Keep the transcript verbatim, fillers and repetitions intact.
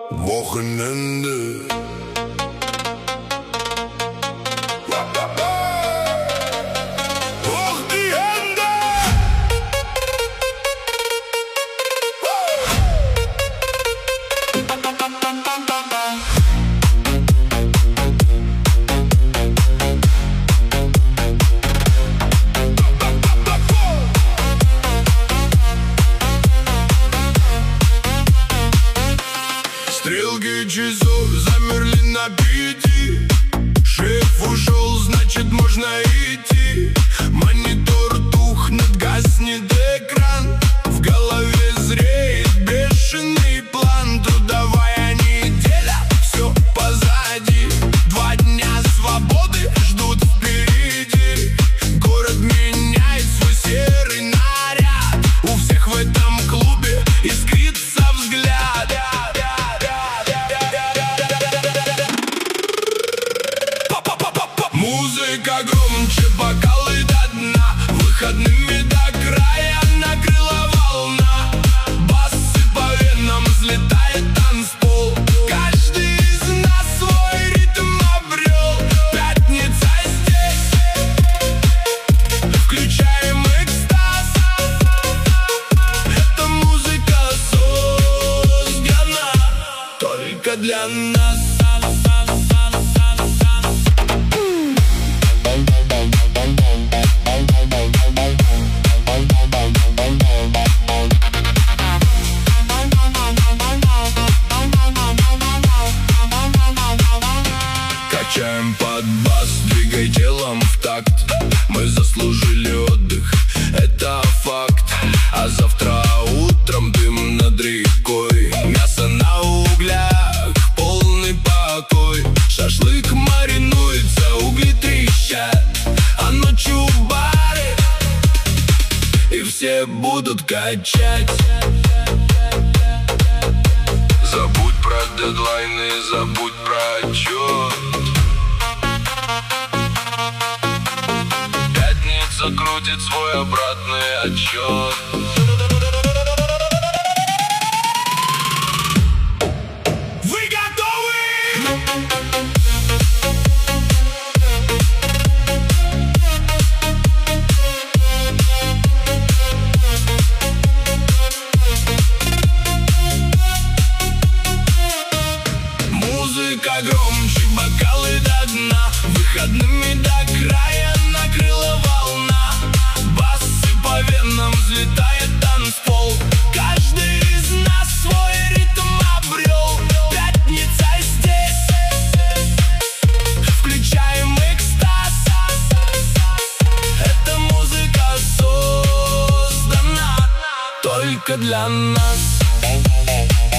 Wochenende. Hoch die Hände! Стрелки часов замерли на пяти. Шеф ушел, значит можно идти. Монитор тухнет, гаснет экран. В голове зреет бешеный план. Трудовая неделя, все позади. Два дня свободы ждут впереди. Город меняет свой серый наряд. У всех в этом клубе искрится взгляд. Музыка громче, бокалы до дна. Выходными до края накрыла волна. Басы по венам, взлетает танцпол. Каждый из нас свой ритм обрел. Пятница здесь, включаем экстаз. Эта музыка создана только для нас. Качаем под бас, двигай телом в такт. Мы заслужили отдых, это факт. А завтра утром дым над рекой. Мясо на углях, полный покой. Шашлык маринуется, угли трещат. А ночью бары, и все будут качать. Забудь про дедлайны, забудь про отчет. Пятница крутит свой обратный отсчет. Вы готовы? Музыка громче, бокалы до дна. Выходными до края накрыла волна. Басы по венам, взлетает танцпол. Каждый из нас свой ритм обрел. Пятница здесь, включаем экстаз. Эта музыка создана только для нас.